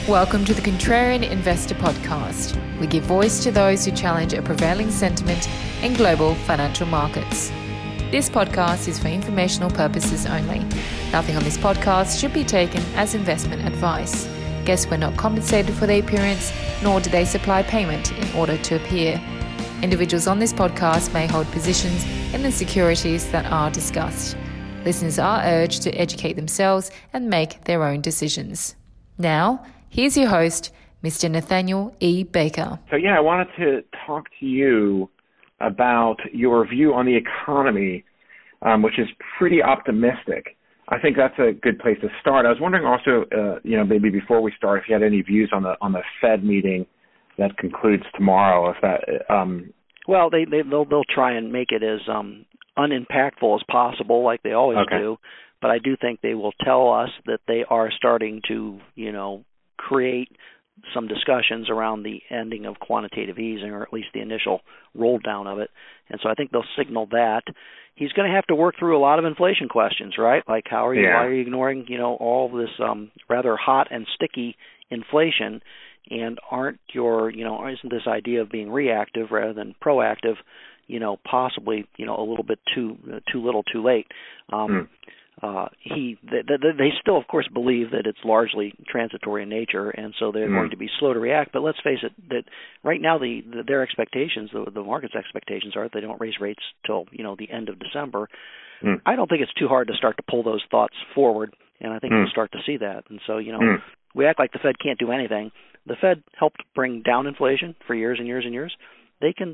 Welcome to the Contrarian Investor Podcast. We give voice to those who challenge a prevailing sentiment in global financial markets. This podcast is for informational purposes only. Nothing on this podcast should be taken as investment advice. Guests were not compensated for their appearance, nor do they supply payment in order to appear. Individuals on this podcast may hold positions in the securities that are discussed. Listeners are urged to educate themselves and make their own decisions. Now, here's your host, Mr. Nathaniel E. Baker. So I wanted to talk to you about your view on the economy, which is pretty optimistic. I think that's a good place to start. I was wondering also, maybe before we start, if you had any views on the Fed meeting that concludes tomorrow. If that, well, they'll try and make it as unimpactful as possible, like they always do. But I do think they will tell us that they are starting to, create some discussions around the ending of quantitative easing, or at least the initial roll down of it. And so I think they'll signal that. He's going to have to work through a lot of inflation questions, right? Like why are you ignoring, all of this rather hot and sticky inflation, and isn't this idea of being reactive rather than proactive, possibly, a little bit too little, too late. They still, of course, believe that it's largely transitory in nature, and so they're going to be slow to react. But let's face it, that right now their expectations, the market's expectations, are that they don't raise rates till the end of December. I don't think it's too hard to start to pull those thoughts forward, and I think we'll start to see that. And so we act like the Fed can't do anything. The Fed helped bring down inflation for years and years and years. They can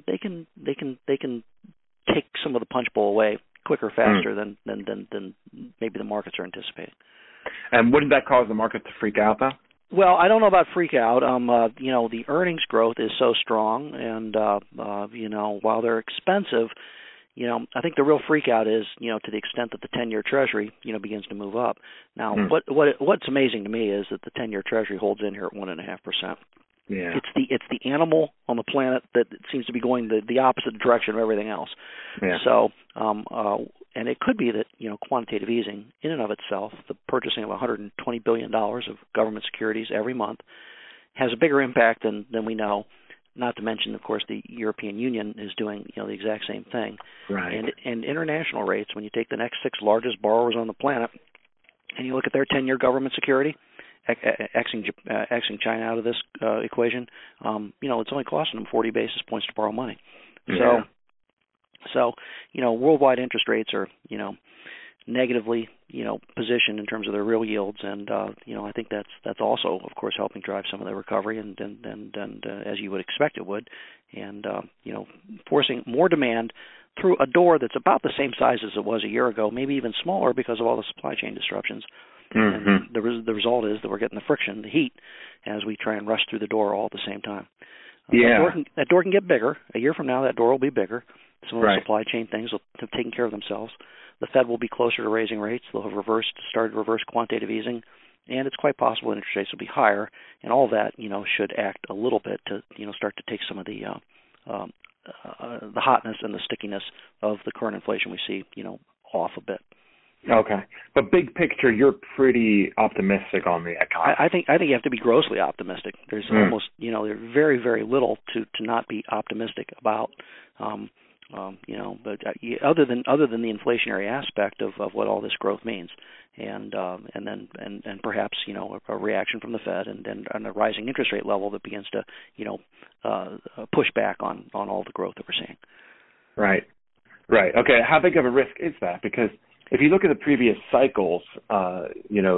take some of the punch bowl away quicker, faster than maybe the markets are anticipating. And wouldn't that cause the market to freak out, though? Well, I don't know about freak out. The earnings growth is so strong, and while they're expensive, I think the real freak out is to the extent that the 10-year Treasury begins to move up. Now, what's amazing to me is that the 10-year Treasury holds in here at 1.5%. Yeah. It's the animal on the planet that seems to be going the opposite direction of everything else. Yeah. So, and it could be that quantitative easing in and of itself, the purchasing of $120 billion of government securities every month, has a bigger impact than we know. Not to mention, of course, the European Union is doing the exact same thing. Right. And international rates, when you take the next 6 largest borrowers on the planet, and you look at their 10-year government security, Xing China out of this equation, it's only costing them 40 basis points to borrow money. Yeah. So worldwide interest rates are, negatively, positioned in terms of their real yields, and I think that's also, of course, helping drive some of the recovery, and as you would expect it would, and forcing more demand through a door that's about the same size as it was a year ago, maybe even smaller because of all the supply chain disruptions. And the result is that we're getting the friction, the heat, as we try and rush through the door all at the same time. That door can get bigger. A year from now, that door will be bigger. Some of the supply chain things will have taken care of themselves. The Fed will be closer to raising rates. They'll have started reverse quantitative easing, and it's quite possible interest rates will be higher. And all of that, should act a little bit to, start to take some of the hotness and the stickiness of the current inflation we see, off a bit. Okay, but big picture, you're pretty optimistic on the economy. I think you have to be grossly optimistic. There's almost, there's very, very little to not be optimistic about. But other than the inflationary aspect of what all this growth means, and perhaps a reaction from the Fed and a rising interest rate level that begins to push back on all the growth that we're seeing. Right. Okay. How big of a risk is that? Because if you look at the previous cycles, back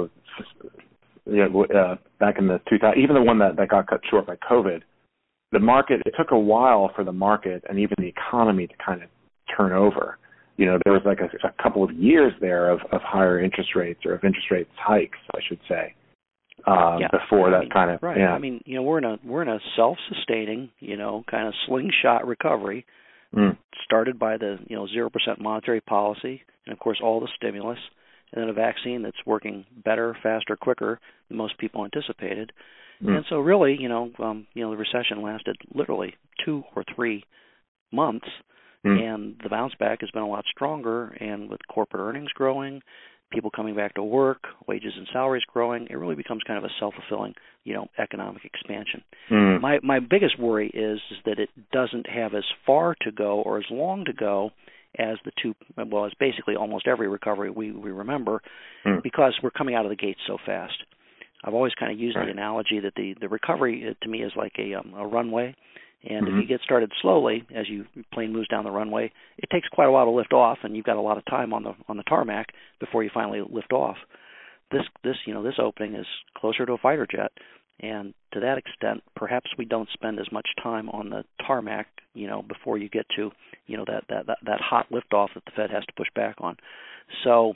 in the 2000, even the one that got cut short by COVID, the market, it took a while for the market and even the economy to kind of turn over. There was like a couple of years there of higher interest rates, or of interest rates hikes, I should say, before that kind of. Right. Yeah. I mean, we're in a self-sustaining, kind of slingshot recovery. Started by the 0% monetary policy, and of course all the stimulus, and then a vaccine that's working better, faster, quicker than most people anticipated. And so really, the recession lasted literally 2 or 3 months, and the bounce back has been a lot stronger. And with corporate earnings growing, people coming back to work, wages and salaries growing, it really becomes kind of a self-fulfilling, economic expansion. My biggest worry is that it doesn't have as far to go or as long to go as as basically almost every recovery we remember, because we're coming out of the gates so fast. I've always kind of used the analogy that the recovery to me is like a runway. And if you get started slowly, as plane moves down the runway, it takes quite a while to lift off, and you've got a lot of time on the tarmac before you finally lift off. This opening is closer to a fighter jet, and to that extent, perhaps we don't spend as much time on the tarmac, before you get to, that hot liftoff that the Fed has to push back on. So,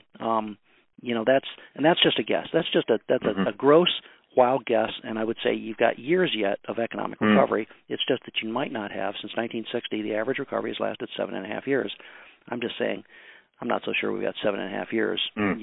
that's just a guess. That's just a gross, wild guess, and I would say you've got years yet of economic recovery. It's just that you might not have. Since 1960, the average recovery has lasted 7.5 years. I'm just saying, I'm not so sure we've got 7.5 years,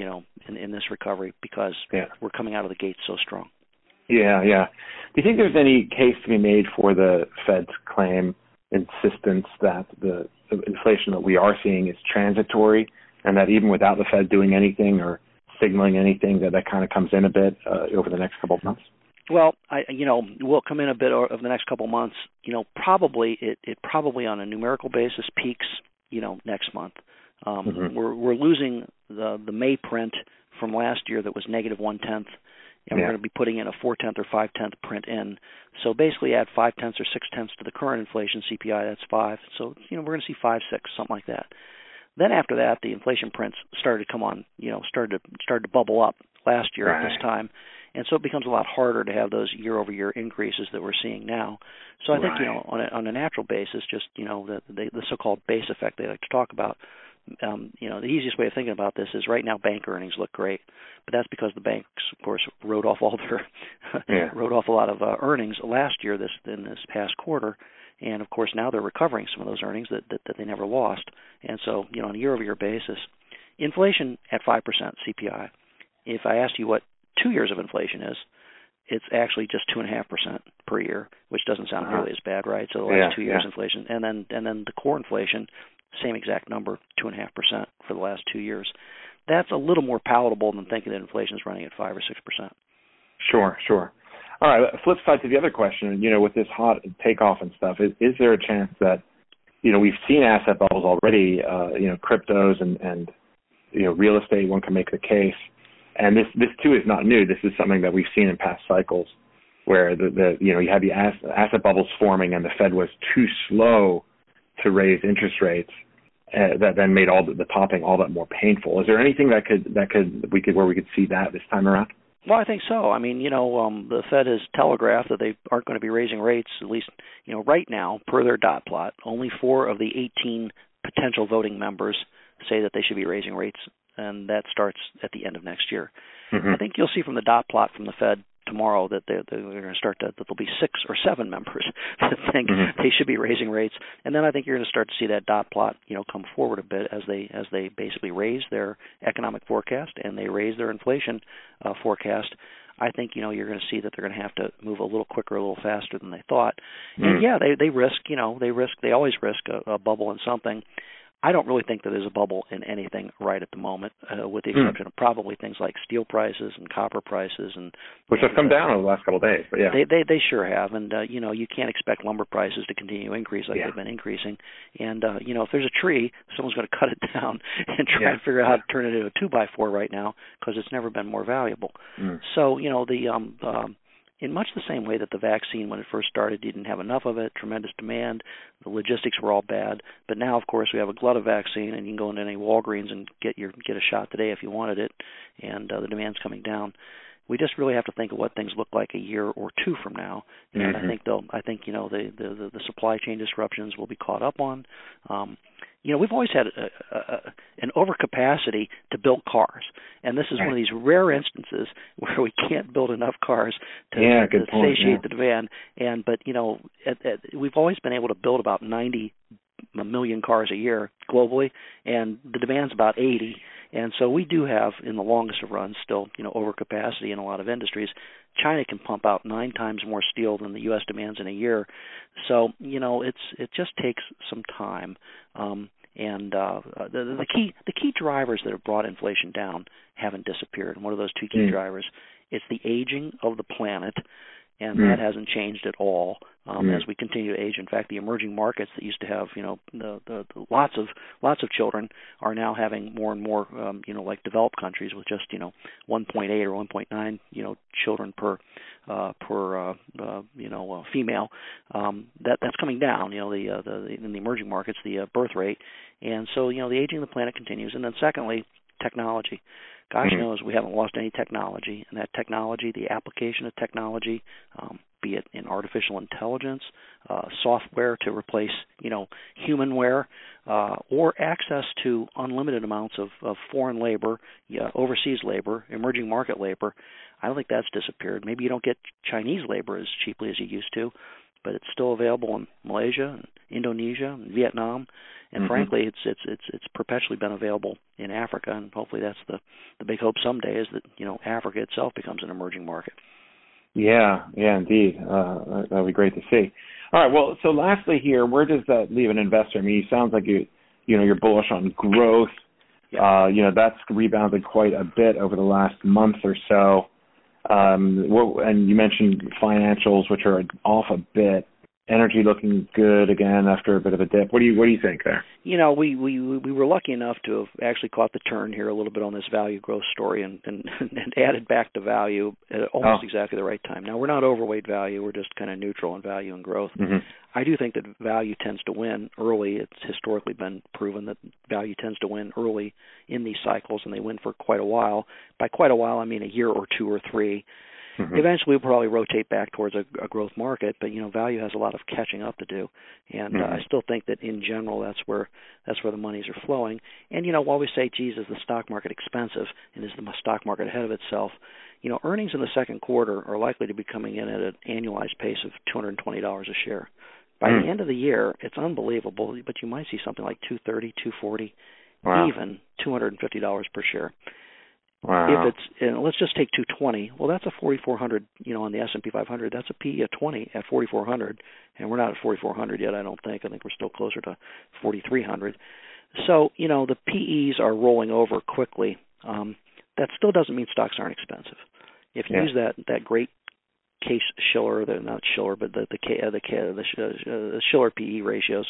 in this recovery, because we're coming out of the gate so strong. Yeah. Do you think there's any case to be made for the Fed's claim, insistence that the inflation that we are seeing is transitory, and that even without the Fed doing anything or signaling anything, that kind of comes in a bit over the next couple of months? Well, will come in a bit over the next couple of months. Probably it probably on a numerical basis peaks, next month. We're losing the May print from last year that was -0.1%, and we're going to be putting in a 0.4 or 0.5 print in. So basically, add 0.5 or 0.6 to the current inflation CPI. That's 5. So we're going to see 5, 6, something like that. Then after that, the inflation prints started to come on, started to bubble up last year at this time, and so it becomes a lot harder to have those year-over-year increases that we're seeing now. So I think on a natural basis, just the so-called base effect they like to talk about. The easiest way of thinking about this is right now bank earnings look great, but that's because the banks, of course, wrote off all their wrote off a lot of earnings last year in this past quarter. And, of course, now they're recovering some of those earnings that they never lost. And so, on a year-over-year basis, inflation at 5% CPI. If I asked you what 2 years of inflation is, it's actually just 2.5% per year, which doesn't sound nearly as bad, right? So the last 2 years inflation. And then the core inflation, same exact number, 2.5% for the last 2 years. That's a little more palatable than thinking that inflation is running at 5 or 6%. Sure. All right, flip side to the other question, with this hot takeoff and stuff, is there a chance that, we've seen asset bubbles already, cryptos and real estate, one can make the case. And this too is not new. This is something that we've seen in past cycles where you had the asset bubbles forming and the Fed was too slow to raise interest rates that then made all the topping all that more painful. Is there anything where we could see that this time around? Well, I think so. I mean, the Fed has telegraphed that they aren't going to be raising rates, at least, right now, per their dot plot. Only 4 of the 18 potential voting members say that they should be raising rates, and that starts at the end of next year. I think you'll see from the dot plot from the Fed tomorrow that they're going to start that there'll be 6 or 7 members that think they should be raising rates, and then I think you're going to start to see that dot plot, come forward a bit as they basically raise their economic forecast and they raise their inflation forecast. I think you're going to see that they're going to have to move a little quicker, a little faster than they thought. And they always risk a bubble in something. I don't really think that there's a bubble in anything right at the moment, with the exception of probably things like steel prices and copper prices, which have come down over the last couple of days. But they sure have, and you can't expect lumber prices to continue to increase like they've been increasing. And if there's a tree, someone's going to cut it down and try and figure out how to turn it into a 2x4 right now because it's never been more valuable. So in much the same way that the vaccine, when it first started, didn't have enough of it, tremendous demand, the logistics were all bad. But now, of course, we have a glut of vaccine, and you can go into any Walgreens and get a shot today if you wanted it, and the demand's coming down. We just really have to think of what things look like a year or two from now, and I think the supply chain disruptions will be caught up on. We've always had an overcapacity to build cars, and this is one of these rare instances where we can't build enough cars to satiate the demand. But we've always been able to build about 90 million cars a year globally, and the demand's about 80. And so we do have, in the longest of runs, still overcapacity in a lot of industries. China can pump out 9 times more steel than the U.S. demands in a year. So it just takes some time. And the key drivers that have brought inflation down haven't disappeared. And what are those two key drivers? It's the aging of the planet, and that hasn't changed at all as we continue to age. In fact, the emerging markets that used to have, the lots of children are now having more and more, like developed countries with just, 1.8 or 1.9, children per female. That's coming down. In the emerging markets, the birth rate, and so the aging of the planet continues. And then secondly, technology. Gosh knows we haven't lost any technology, and that technology, the application of technology, be it in artificial intelligence, software to replace, humanware, or access to unlimited amounts of foreign labor, overseas labor, emerging market labor. I don't think that's disappeared. Maybe you don't get Chinese labor as cheaply as you used to, but it's still available in Malaysia, and Indonesia, and Vietnam. And frankly, it's perpetually been available in Africa, and hopefully that's the big hope someday is that Africa itself becomes an emerging market. Yeah, indeed. That would be great to see. All right. Well, so lastly here, where does that leave an investor? I mean, it sounds like you're bullish on growth. Yeah. That's rebounded quite a bit over the last month or so. And you mentioned financials, which are off a bit. Energy looking good again after a bit of a dip. What do you think there? We were lucky enough to have actually caught the turn here a little bit on this value growth story and added back to value at almost exactly the right time. Now, we're not overweight value. We're just kind of neutral in value and growth. I do think that value tends to win early. It's historically been proven that value tends to win early in these cycles, and they win for quite a while. By quite a while, I mean a year or two or three. Eventually, we'll probably rotate back towards a growth market, but value has a lot of catching up to do, and I still think that in general that's where the monies are flowing. And while we say, geez, is the stock market expensive, and is the stock market ahead of itself? Earnings in the second quarter are likely to be coming in at an annualized pace of $220 a share. By the end of the year, it's unbelievable, but you might see something like $230, $240, even $250 per share. Wow. If it's let's just take 220. Well, that's a 4,400. On the S&P 500, that's a PE of 20 at 4,400, and we're not at 4,400 yet. I don't think. I think we're still closer to 4,300. So the PEs are rolling over quickly. That still doesn't mean stocks aren't expensive. If you use that great Case-Shiller, not Shiller, but the Shiller PE ratios,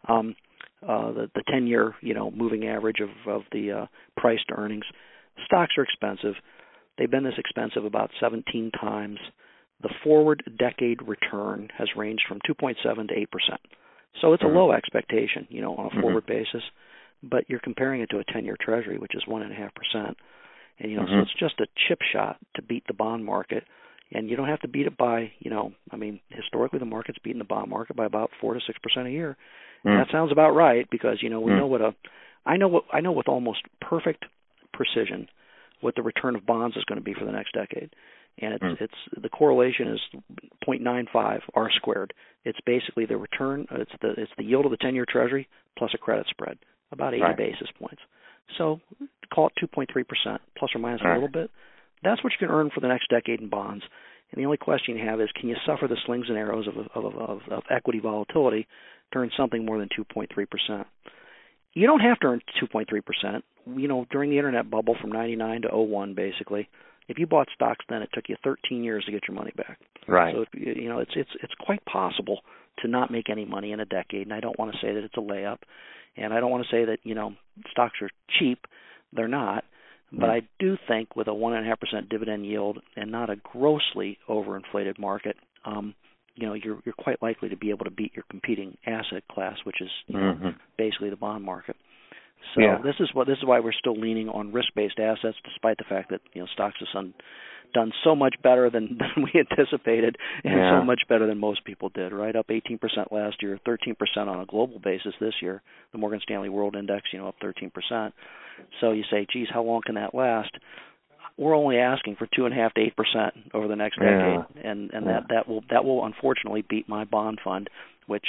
the 10-year moving average of the price to earnings. Stocks are expensive. They've been this expensive about 17 times. The forward decade return has ranged from 2.7 to 8%. So it's a low expectation, on a forward basis. But you're comparing it to a 10-year Treasury, which is 1.5%. And, so it's just a chip shot to beat the bond market. And you don't have to beat it by, historically the market's beaten the bond market by about 4 to 6% a year. And that sounds about right because, we know I know with almost perfect precision what the return of bonds is going to be for the next decade, and it's the correlation is 0.95 R squared. It's basically the return. It's the yield of the 10-year Treasury plus a credit spread, about 80 basis points. So call it 2.3% plus or minus a little bit. That's what you can earn for the next decade in bonds. And the only question you have is, can you suffer the slings and arrows of equity volatility to earn something more than 2.3%? You don't have to earn 2.3%. During the internet bubble from 99 to 01, basically, if you bought stocks then, it took you 13 years to get your money back. Right. So, it's quite possible to not make any money in a decade, and I don't want to say that it's a layup, and I don't want to say that, stocks are cheap. They're not. But I do think with a 1.5% dividend yield and not a grossly overinflated market, you're quite likely to be able to beat your competing asset class, which is basically the bond market. So this is why we're still leaning on risk-based assets, despite the fact that stocks have done so much better than we anticipated, and so much better than most people did. Right, up 18% last year, 13% on a global basis this year. The Morgan Stanley World Index, up 13%. So you say, geez, how long can that last? We're only asking for 2.5% to 8% over the next decade, and that will unfortunately beat my bond fund, which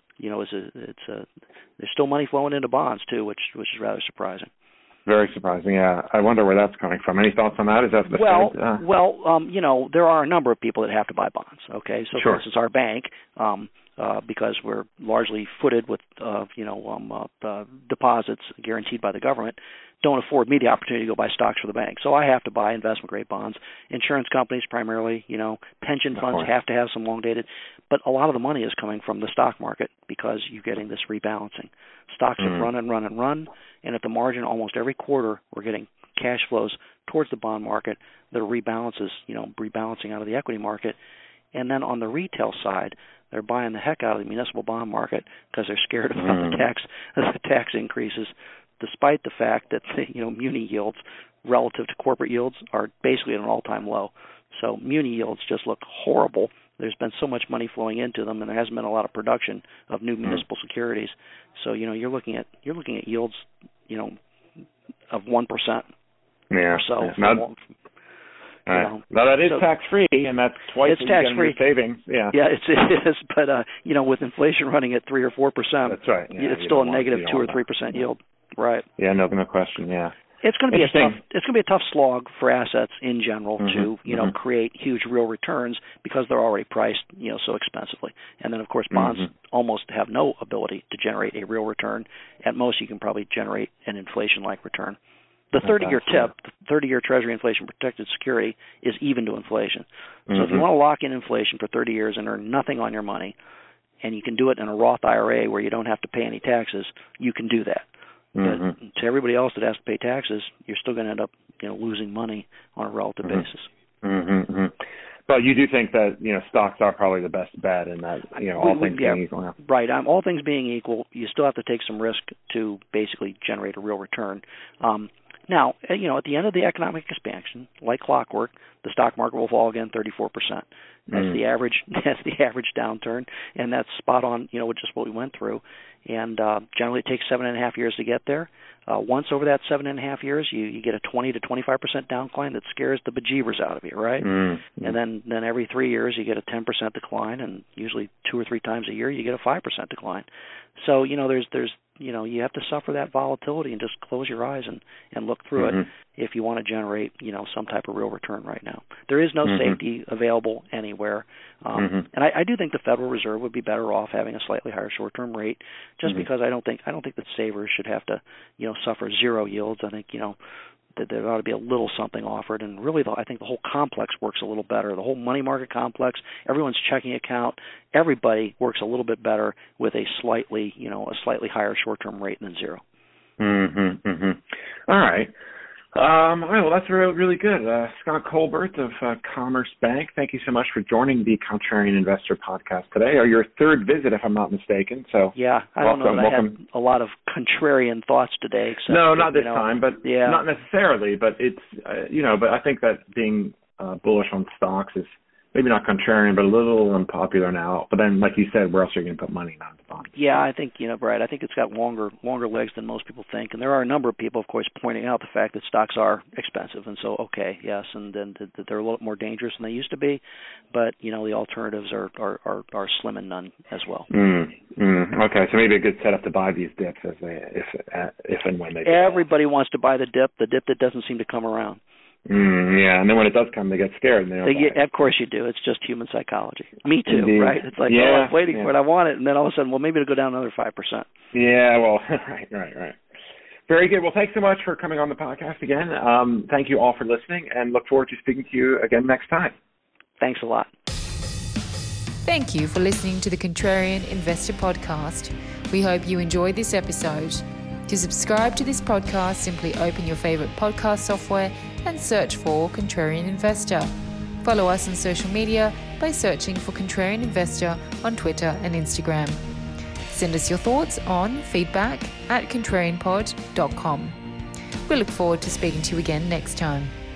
there's still money flowing into bonds too, which is rather surprising. Very surprising, yeah. I wonder where that's coming from. Any thoughts on that? Is that the Well, there are a number of people that have to buy bonds. Okay, so for instance, our bank, because we're largely footed with deposits guaranteed by the government, don't afford me the opportunity to go buy stocks for the bank. So I have to buy investment-grade bonds. Insurance companies primarily, pension funds have to have some long-dated. But a lot of the money is coming from the stock market because you're getting this rebalancing. Stocks have run, and at the margin almost every quarter we're getting cash flows towards the bond market that are rebalancing out of the equity market. And then on the retail side, they're buying the heck out of the municipal bond market because they're scared about the tax increases, despite the fact that muni yields relative to corporate yields are basically at an all-time low. So muni yields just look horrible. There's been so much money flowing into them, and there hasn't been a lot of production of new municipal securities. So you're looking at yields of 1% or so. Now that is tax-free, and that's twice it's tax-free savings. Yeah, it is. But with inflation running at 3 or 4%, that's right. Yeah, it's still a negative 2 or 3% yield. Right. Yeah, no question. Yeah. It's going to be a tough slog for assets in general to create huge real returns because they're already priced so expensively. And then of course bonds almost have no ability to generate a real return. At most you can probably generate an inflation-like return. The 30-year TIP, the 30-year Treasury inflation protected security, is even to inflation. So if you want to lock in inflation for 30 years and earn nothing on your money, and you can do it in a Roth IRA where you don't have to pay any taxes, you can do that. But to everybody else that has to pay taxes, you're still going to end up, losing money on a relative basis. But you do think that stocks are probably the best bet, and that all things being equal. Yeah. Right. All things being equal, you still have to take some risk to basically generate a real return. Now, at the end of the economic expansion, like clockwork, the stock market will fall again 34%. That's the average. That's the average downturn, and that's spot on. With just what we went through. And generally, it takes 7.5 years to get there. Once over that 7.5 years, you get a 20 to 25% downcline that scares the bejeebers out of you, right? And then every 3 years, you get a 10% decline, and usually 2 or 3 times a year, you get a 5% decline. So there's you have to suffer that volatility and just close your eyes and look through it if you want to generate some type of real return right now. There is no safety available anywhere, and I do think the Federal Reserve would be better off having a slightly higher short-term rate, just because I don't think that savers should have to suffer zero yields. I think that there ought to be a little something offered, and really I think the whole complex works a little better. The whole money market complex, everyone's checking account, everybody works a little bit better with a slightly higher short-term rate than zero. All right. All right, well, that's really good. Scott Colbert of Commerce Bank, thank you so much for joining the Contrarian Investor podcast today, or your third visit, if I'm not mistaken. So yeah, I don't know that I had a lot of contrarian thoughts today. No, not this time, but not necessarily. But it's but I think that being bullish on stocks is maybe not contrarian, but a little unpopular now. But then, like you said, where else are you going to put money, not the bonds? Yeah, I think, Brad, I think it's got longer legs than most people think. And there are a number of people, of course, pointing out the fact that stocks are expensive. And so, okay, yes, and then that they're a little more dangerous than they used to be. But, the alternatives are slim and none as well. Okay, so maybe a good setup to buy these dips if and when they do. Everybody wants to buy the dip that doesn't seem to come around. Yeah, and then when it does come, they get scared. And of course you do. It's just human psychology. Me too, Indeed. Right? It's like, I was waiting for it, I want it, and then all of a sudden, well, maybe it'll go down another 5%. Yeah, well, right. Very good. Well, thanks so much for coming on the podcast again. Thank you all for listening, and look forward to speaking to you again next time. Thanks a lot. Thank you for listening to the Contrarian Investor Podcast. We hope you enjoyed this episode. To subscribe to this podcast, simply open your favorite podcast software and search for Contrarian Investor. Follow us on social media by searching for Contrarian Investor on Twitter and Instagram. Send us your thoughts on feedback@contrarianpod.com. We look forward to speaking to you again next time.